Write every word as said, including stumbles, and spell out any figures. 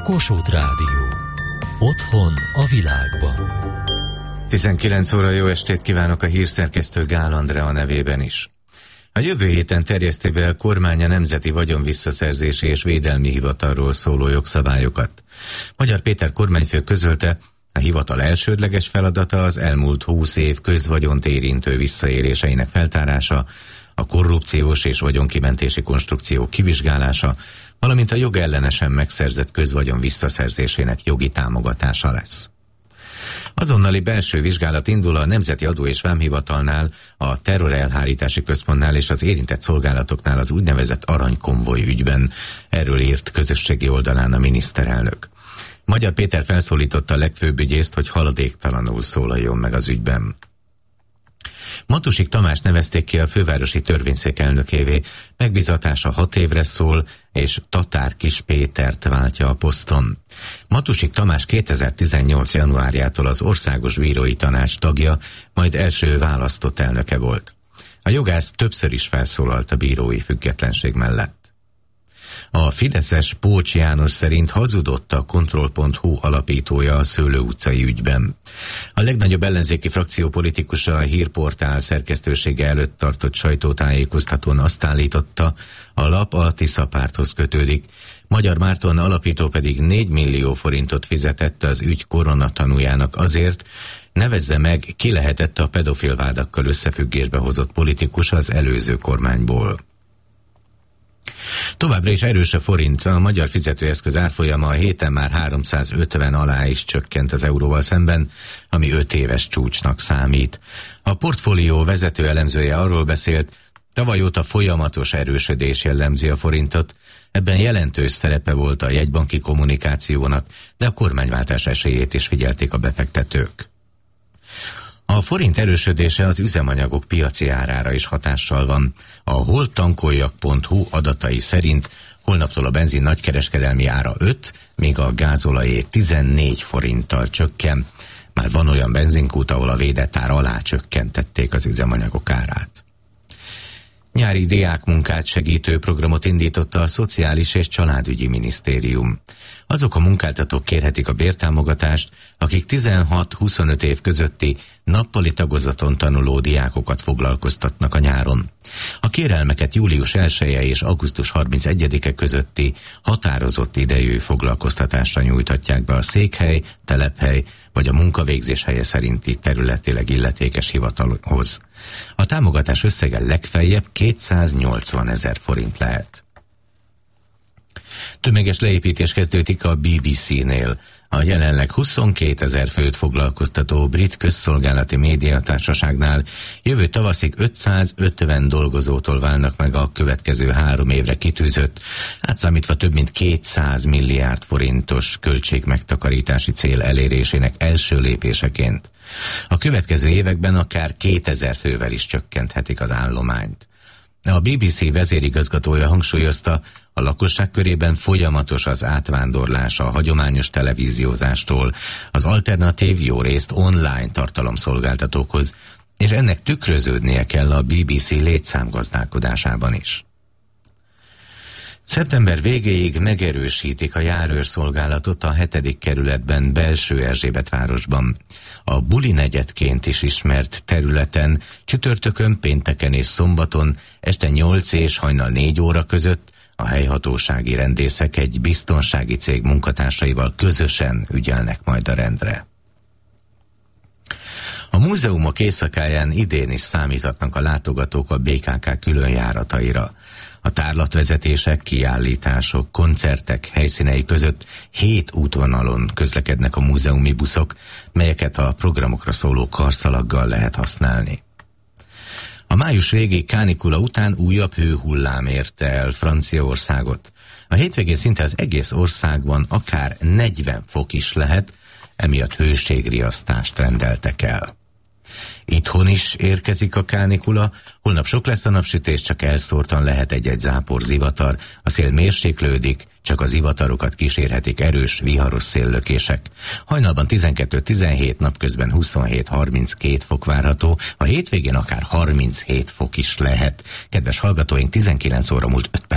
Kossuth Rádió. Otthon a világban. tizenkilenc óra, jó estét kívánok a hírszerkesztő Gál Andrea nevében is. A jövő héten terjeszti be a kormány a Nemzeti Vagyonvisszaszerzési és Védelmi Hivatalról szóló jogszabályokat. Magyar Péter kormányfő közölte, a hivatal elsődleges feladata az elmúlt húsz év közvagyont érintő visszaéléseinek feltárása, a korrupciós és vagyonkimentési konstrukciók kivizsgálása, valamint a jogellenesen megszerzett közvagyon visszaszerzésének jogi támogatása lesz. Azonnali belső vizsgálat indul a Nemzeti Adó- és Vámhivatalnál, a Terrorelhárítási Központnál és az érintett szolgálatoknál az úgynevezett aranykonvoj ügyben. Erről írt közösségi oldalán a miniszterelnök. Magyar Péter felszólította a legfőbb ügyészt, hogy haladéktalanul szólaljon meg az ügyben. Matusik Tamást nevezték ki a fővárosi törvényszék elnökévé, megbízatása hat évre szól, és Tatár Kis Pétert váltja a poszton. Matusik Tamás kétezer-tizennyolc januárjától az Országos Bírói Tanács tagja, majd első választott elnöke volt. A jogász többször is felszólalt a bírói függetlenség mellett. A fideszes Pócs János szerint hazudott a Kontroll pont hu alapítója a Szőlő utcai ügyben. A legnagyobb ellenzéki frakció politikusa a hírportál szerkesztősége előtt tartott sajtótájékoztatón azt állította, a lap a Tisza párthoz kötődik. Magyar Márton alapító pedig négy millió forintot fizetett az ügy koronatanújának azért, nevezze meg, ki lehetett a pedofil vádakkal összefüggésbe hozott politikus az előző kormányból. Továbbra is erős a forint, a magyar fizetőeszköz árfolyama a héten már háromszázötven alá is csökkent az euróval szemben, ami öt éves csúcsnak számít. A portfólió vezető elemzője arról beszélt, tavaly óta folyamatos erősödés jellemzi a forintot, ebben jelentős szerepe volt a jegybanki kommunikációnak, de a kormányváltás esélyét is figyelték a befektetők. A forint erősödése az üzemanyagok piaci árára is hatással van. A holtankoljak pont hu adatai szerint holnaptól a benzin nagykereskedelmi ára öt, míg a gázolajé tizennégy forinttal csökken. Már van olyan benzinkút, ahol a védett ár alá csökkentették az üzemanyagok árát. Nyári diákmunkát segítő programot indította a Szociális és Családügyi Minisztérium. Azok a munkáltatók kérhetik a bértámogatást, akik tizenhat-huszonöt év közötti nappali tagozaton tanuló diákokat foglalkoztatnak a nyáron. A kérelmeket július elseje és augusztus harmincegyedike közötti határozott idejű foglalkoztatásra nyújtatják be a székhely, telephely vagy a munkavégzés helye szerinti területileg illetékes hivatalhoz. A támogatás összege legfeljebb kétszáznyolcvan ezer forint lehet. Tömeges leépítés kezdődik a bé bé cé-nél. A jelenleg huszonkétezer főt foglalkoztató brit közszolgálati médiatársaságnál jövő tavaszig ötszázötven dolgozótól válnak meg a következő három évre kitűzött, átszámítva több mint kétszáz milliárd forintos költségmegtakarítási cél elérésének első lépéseként. A következő években akár kétezer fővel is csökkenthetik az állományt. A bé bé cé vezérigazgatója hangsúlyozta, a lakosság körében folyamatos az átvándorlás a hagyományos televíziózástól az alternatív, jó részt online tartalomszolgáltatókhoz, és ennek tükröződnie kell a bé bé cé létszámgazdálkodásában is. Szeptember végéig megerősítik a járőrszolgálatot a hetedik kerületben, Belső Erzsébetvárosban. A Buli negyedként is ismert területen csütörtökön, pénteken és szombaton este nyolc és hajnal négy óra között a helyhatósági rendészek egy biztonsági cég munkatársaival közösen ügyelnek majd a rendre. A múzeumok éjszakáján idén is számíthatnak a látogatók a bé ká ká különjárataira. A tárlatvezetések, kiállítások, koncertek helyszínei között hét útvonalon közlekednek a múzeumi buszok, melyeket a programokra szóló karszalaggal lehet használni. A május végi kánikula után újabb hőhullám érte el Franciaországot. A hétvégén szinte az egész országban akár negyven fok is lehet, emiatt hőségriasztást rendeltek el. Itthon is érkezik a kánikula, holnap sok lesz a napsütés, csak elszórtan lehet egy-egy zápor zivatar, a szél mérséklődik, csak a zivatarokat kísérhetik erős, viharos széllökések. Hajnalban tizenkettő-tizenhét, napközben huszonhét-harminckét fok várható, a hétvégén akár harminchét fok is lehet. Kedves hallgatóink, tizenkilenc óra múlt öt perc.